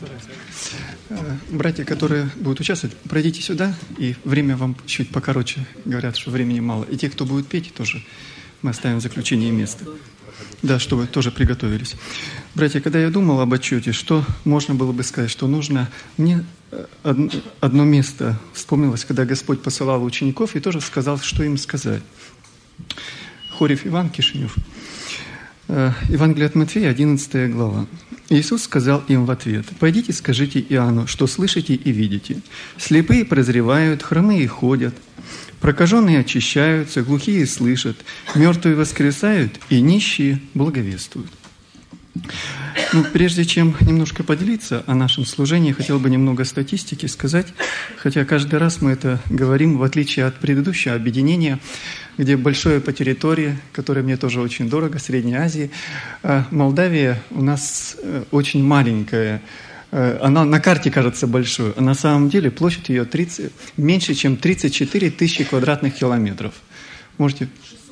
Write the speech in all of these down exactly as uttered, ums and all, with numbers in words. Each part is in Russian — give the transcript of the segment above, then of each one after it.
Братья, которые будут участвовать, пройдите сюда, и время вам чуть покороче. Говорят, что времени мало. И те, кто будет петь, тоже мы оставим в заключении место. Да, чтобы тоже приготовились. Братья, когда я думал об отчете, что можно было бы сказать, что нужно... Мне одно место вспомнилось, когда Господь посылал учеников и тоже сказал, что им сказать. Хорев Иван, Кишинев. Евангелие от Матфея, одиннадцатая глава. Иисус сказал им в ответ: «Пойдите, скажите Иоанну, что слышите и видите. Слепые прозревают, хромые ходят, прокаженные очищаются, глухие слышат, мертвые воскресают, и нищие благовествуют». Ну, прежде чем немножко поделиться о нашем служении, хотел бы немного статистики сказать, хотя каждый раз мы это говорим, в отличие от предыдущего объединения, где большое по территории, которое мне тоже очень дорого, Средней Азии. Молдавия у нас очень маленькая. Она на карте кажется большой, а на самом деле площадь ее тридцать, меньше, чем тридцать четыре тысячи квадратных километров. Можете...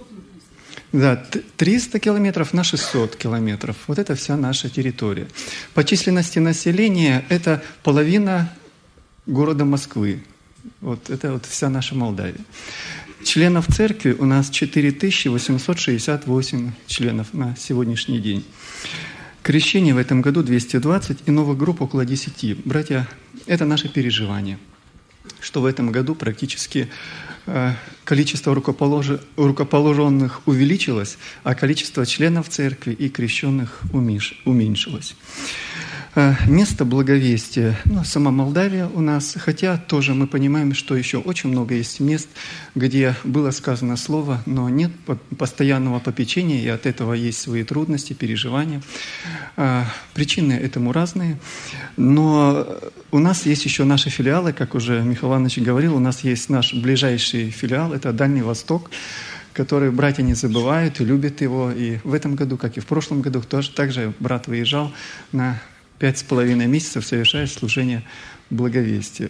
Да, триста километров на шестьсот километров. Вот это вся наша территория. По численности населения это половина города Москвы. Вот это вот вся наша Молдавия. Членов церкви у нас четыре тысячи восемьсот шестьдесят восемь членов на сегодняшний день. Крещение в этом году двести двадцать и новых групп около десяти. Братья, это наше переживание, что в этом году практически э, количество рукополож... рукоположенных увеличилось, а количество членов церкви и крещенных умеш... уменьшилось. Э, место благовестия, ну, сама Молдавия у нас, хотя тоже мы понимаем, что еще очень много есть мест, где было сказано слово, но нет постоянного попечения, и от этого есть свои трудности, переживания. Э, причины этому разные, но у нас есть еще наши филиалы, как уже Михаил Иванович говорил, у нас есть наш ближайший филиал, это Дальний Восток, который братья не забывают и любят его. И в этом году, как и в прошлом году, тоже также брат выезжал на пять с половиной месяцев, совершая служение благовестия.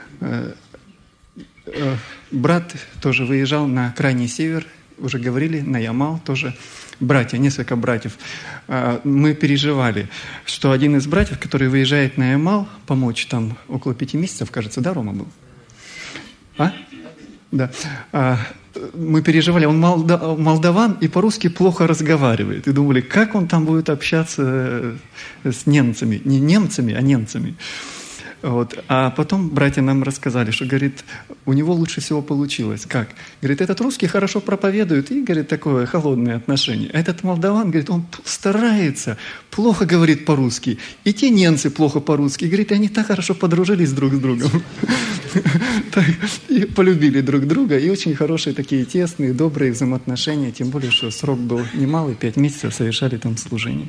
Брат тоже выезжал на крайний север, уже говорили, на Ямал тоже. Братья, несколько братьев. Мы переживали, что один из братьев, который выезжает на Ямал, помочь там около пяти месяцев, кажется, да, Рома был? А? Да. Мы переживали, он молдаван и по-русски плохо разговаривает. И думали, как он там будет общаться с немцами. Не немцами, а немцами. Вот. А потом братья нам рассказали, что, говорит, у него лучше всего получилось. Как? Говорит, этот русский хорошо проповедует, и, говорит, такое холодное отношение. А этот молдаван, говорит, он старается, плохо говорит по-русски. И те немцы плохо по-русски. Говорит, они так хорошо подружились друг с другом. И полюбили друг друга. И очень хорошие такие тесные, добрые взаимоотношения. Тем более, что срок был немалый, пять месяцев совершали там служение.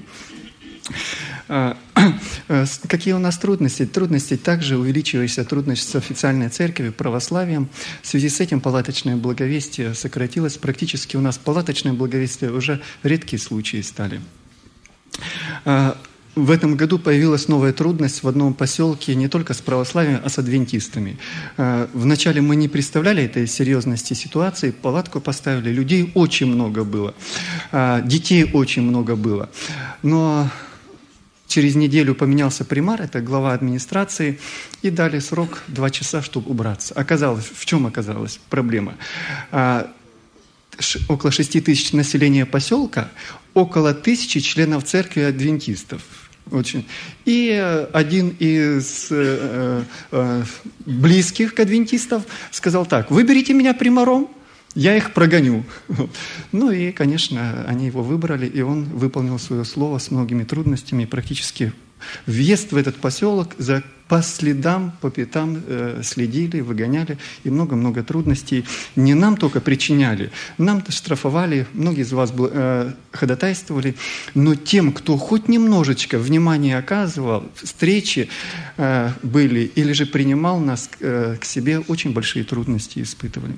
Какие у нас трудности? Трудности также увеличиваются, трудности с официальной церковью, православием. В связи с этим палаточное благовестие сократилось. Практически у нас палаточное благовестие уже редкие случаи стали. В этом году появилась новая трудность в одном поселке не только с православием, а с адвентистами. Вначале мы не представляли этой серьезности ситуации, палатку поставили, людей очень много было, детей очень много было. Но через неделю поменялся примар, это глава администрации, и дали срок два часа, чтобы убраться. Оказалось, в чем оказалась проблема? Около шести тысяч населения поселка, около тысячи членов церкви адвентистов. Очень. И один из э, э, близких к адвентистов сказал так: «Выберите меня примаром, я их прогоню». Ну и, конечно, они его выбрали, и он выполнил свое слово с многими трудностями. Практически въезд в этот поселок за, по следам, по пятам э, следили, выгоняли, и много-много трудностей. Не нам только причиняли, нам-то штрафовали, многие из вас э, ходатайствовали, но тем, кто хоть немножечко внимания оказывал, встречи э, были, или же принимал нас э, к себе, очень большие трудности испытывали.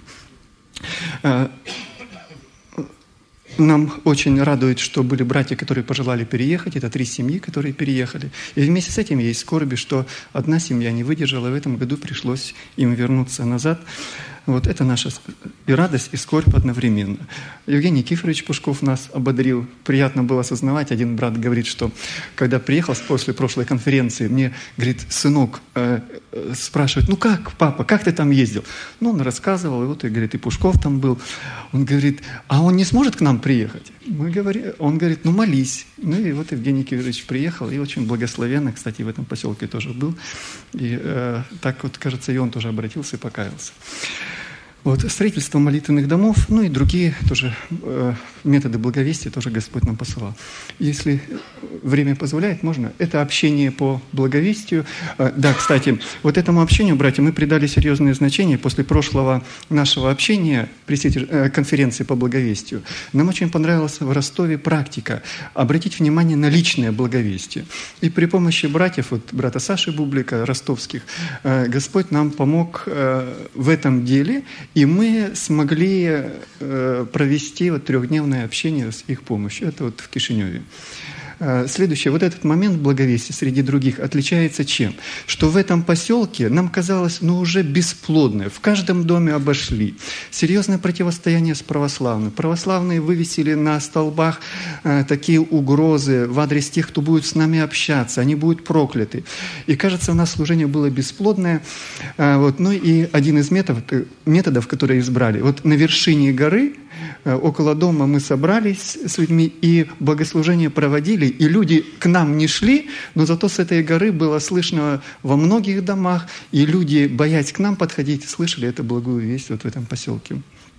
Нам очень радует, что были братья, которые пожелали переехать. Это три семьи, которые переехали. И вместе с этим есть скорби, что одна семья не выдержала, и в этом году пришлось им вернуться назад. Вот это наша и радость, и скорбь одновременно. Евгений Никифорович Пушков нас ободрил. Приятно было осознавать. Один брат говорит, что когда приехал после прошлой конференции, мне, говорит, сынок э, э, спрашивает, ну как, папа, как ты там ездил? Ну, он рассказывал, и вот, и, говорит, и Пушков там был. Он говорит, а он не сможет к нам приехать? Мы говорим, он говорит, ну молись. Ну и вот Евгений Никифорович приехал, и очень благословенно, кстати, в этом поселке тоже был. И э, так вот, кажется, и он тоже обратился и покаялся. Вот, строительство молитвенных домов, ну и другие тоже э, методы благовестия тоже Господь нам посылал. Если время позволяет, можно. Это общение по благовестию. Э, да, кстати, вот этому общению, братья, мы придали серьезное значение после прошлого нашего общения при сети, э, конференции по благовестию. Нам очень понравилась в Ростове практика обратить внимание на личное благовестие. И при помощи братьев, вот брата Саши Бублика, ростовских, э, Господь нам помог э, в этом деле. И мы смогли э, провести вот трехдневное общение с их помощью. Это вот в Кишиневе. Э, следующее. Вот этот момент благовестия среди других отличается чем? Что в этом поселке нам казалось, ну, уже бесплодное. В каждом доме обошли. Серьезное противостояние с православными. Православные вывесили на столбах э, такие угрозы в адрес тех, кто будет с нами общаться. Они будут прокляты. И кажется, у нас служение было бесплодное. Э, вот. Ну и один из методов, методов, которые избрали. Вот на вершине горы, э, около дома мы собрались с людьми и богослужение проводили. И люди к нам не шли, но зато с этой горы было слышно во многих домах, и люди, боясь к нам подходить, слышали эту благую весть вот в этом поселке.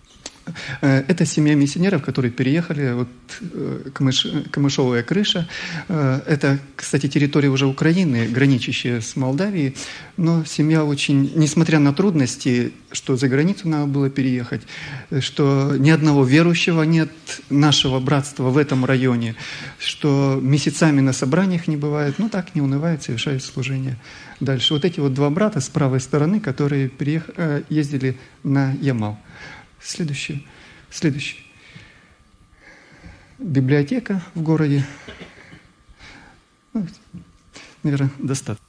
Это семья миссионеров, которые переехали, вот, Камыш, Камышовая крыша. Это, кстати, территория уже Украины, граничащая с Молдавией. Но семья очень, несмотря на трудности, что за границу надо было переехать, что ни одного верующего нет нашего братства в этом районе, что месяцами на собраниях не бывает, ну так не унывает, совершает служение дальше. Вот эти вот два брата с правой стороны, которые переехали, ездили на Ямал. Следующий, следующий. Библиотека в городе. Ну, наверное, достаточно.